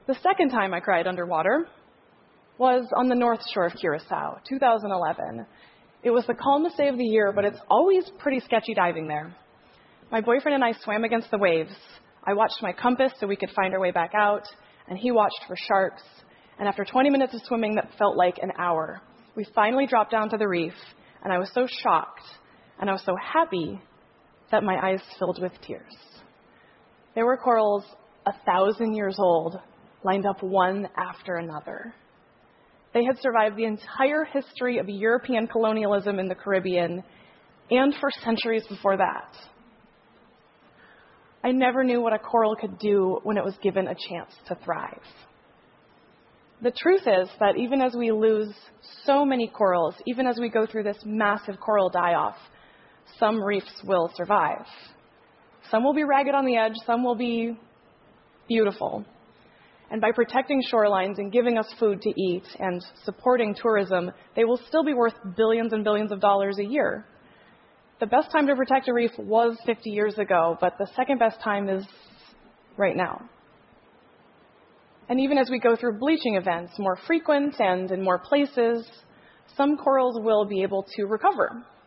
The second time I cried underwater was on the north shore of Curacao, 2011. It was the calmest day of the year, but it's always pretty sketchy diving there. My boyfriend and I swam against the waves. I watched my compass so we could find our way back out, and he watched for sharks. And after 20 minutes of swimming that felt like an hour, we finally dropped down to the reef, and I was so shocked, and I was so happy that my eyes filled with tears. There were corals 1,000 years old, lined up one after another. They had survived the entire history of European colonialism in the Caribbean, and for centuries before that. I never knew what a coral could do when it was given a chance to thrive. The truth is that even as we lose so many corals, even as we go through this massive coral die-off, some reefs will survive. Some will be ragged on the edge, some will be beautiful. And by protecting shorelines and giving us food to eat and supporting tourism, they will still be worth billions and billions of dollars a year. The best time to protect a reef was 50 years ago, but the second best time is right now. And even as we go through bleaching events, more frequent and in more places, some corals will be able to recover.